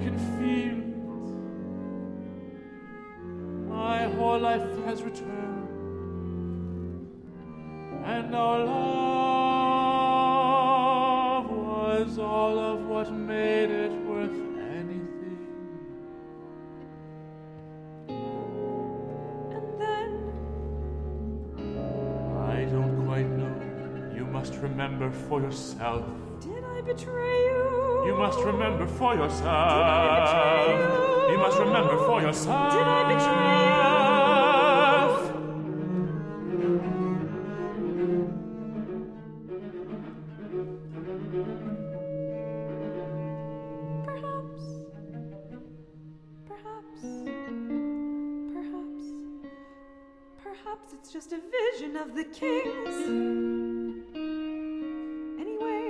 can feel it. My whole life has returned, and our love was all of what made it worth anything. And then I don't quite know. You must remember for yourself. did I betray you? You must remember for yourself. Did I betray you? You must remember for yourself. Did I betray you? Perhaps it's just a vision of the kings. Anyway,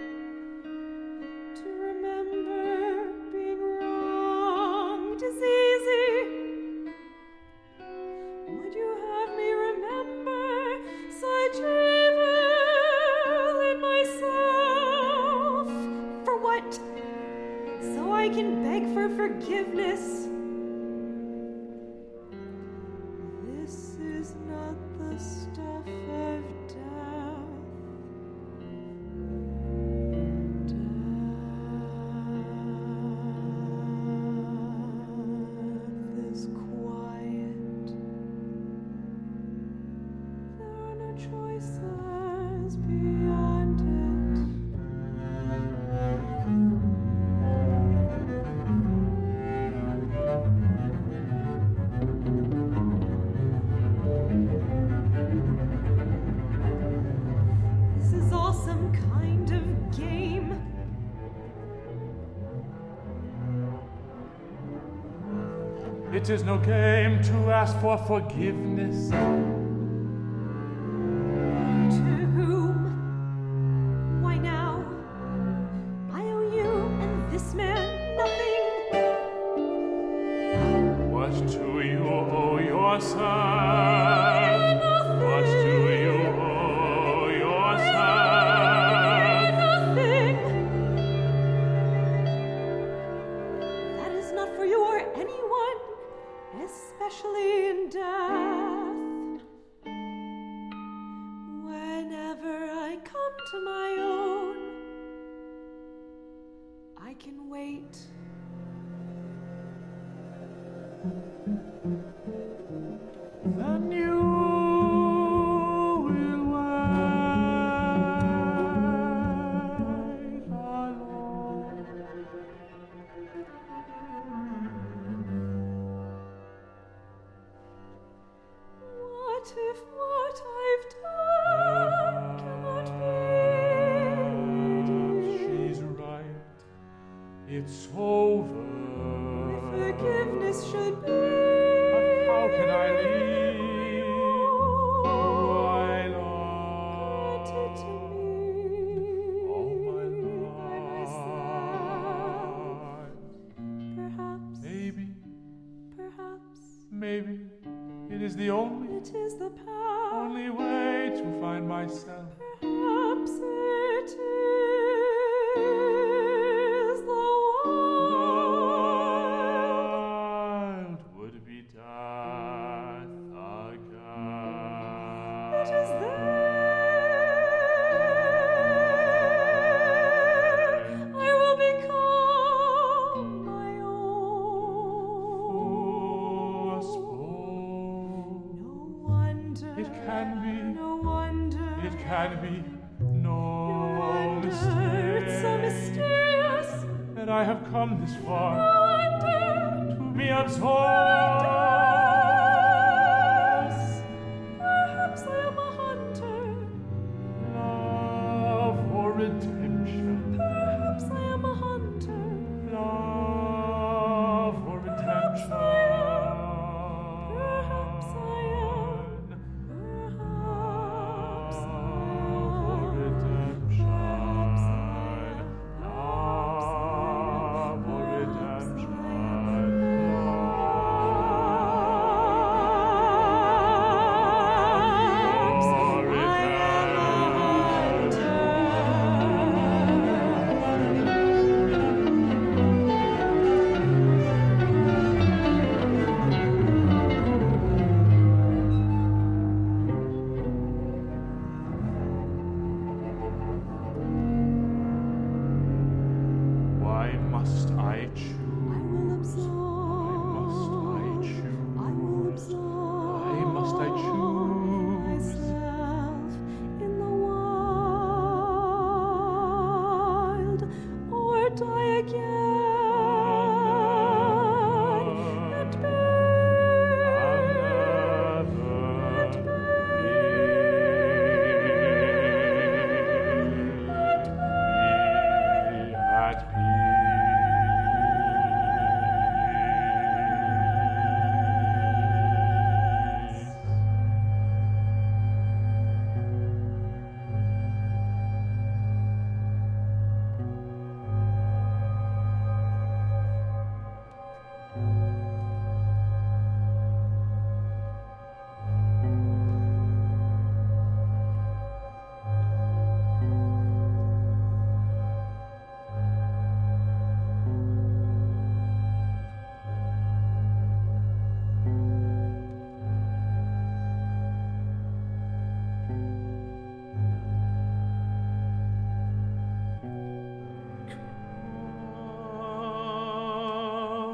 to remember being wronged is easy. Would you have me remember such evil in myself? For what? So I can beg for forgiveness. This is not the stuff of death. Death is quiet. There are no choices beyond it. This is all some kind of game. It is no game to ask for forgiveness. To whom? Why now? I owe you and this man nothing. What do you owe yourself? What do you owe yourself? Nothing. That is not for you or anyone, especially in death. Whenever I come to my own, I can wait. Then you will wait alone. What if what I've done cannot be? She's right. It's over. Forgiveness should be. But how can I leave my love? Granted to me Oh, my by myself. life. Perhaps Maybe it is the only it is the path. way to find myself. Perhaps it is the one. Wild would be death again. It is there. I will become my own. Forspoken. No wonder. It can be. No wonder. It can be no It's so mistake mysterious. that I have come this far No wonder. to be absorbed. Perhaps I am a hunter. Love for redemption. Perhaps I am a hunter. Love for redemption. Perhaps I am. Perhaps I Love for am. redemption. Perhaps I am. Love for redemption. Perhaps I am.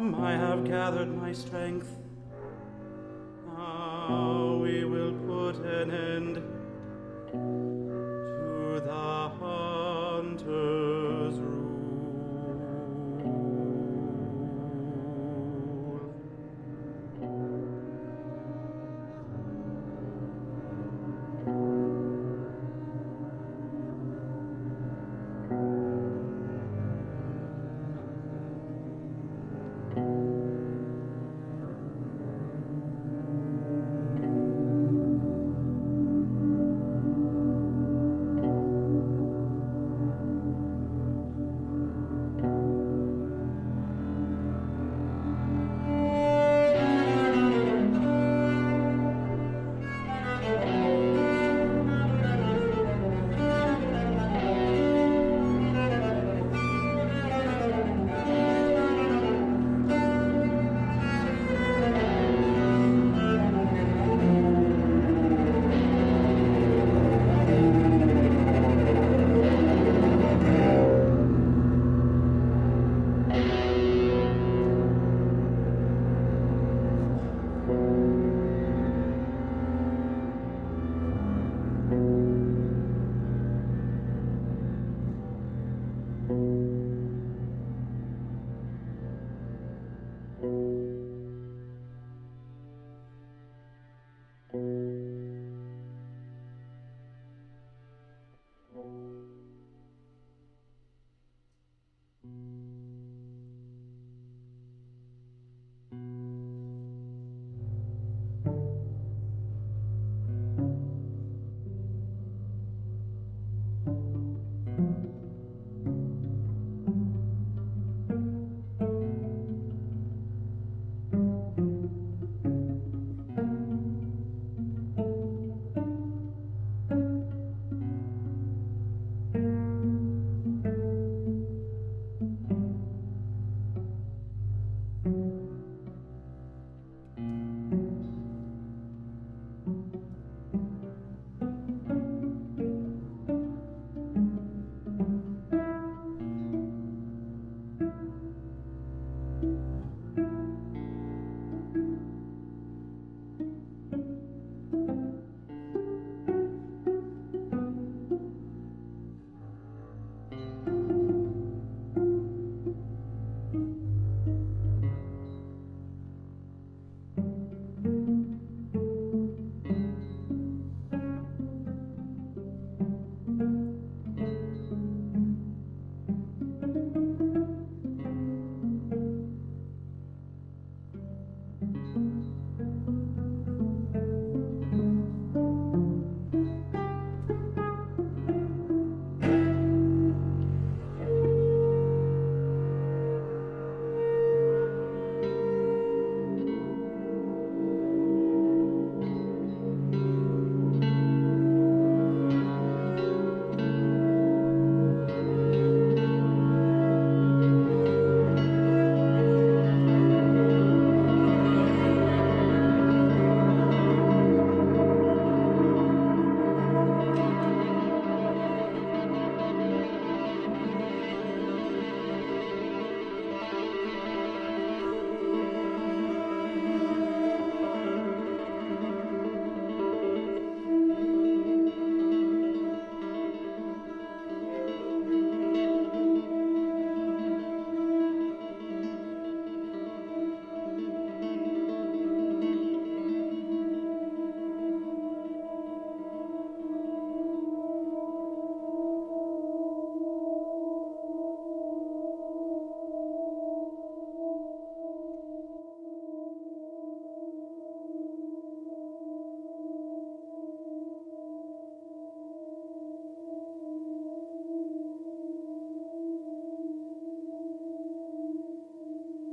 come, I have gathered my strength. Now we will put an end to the hunter's rule.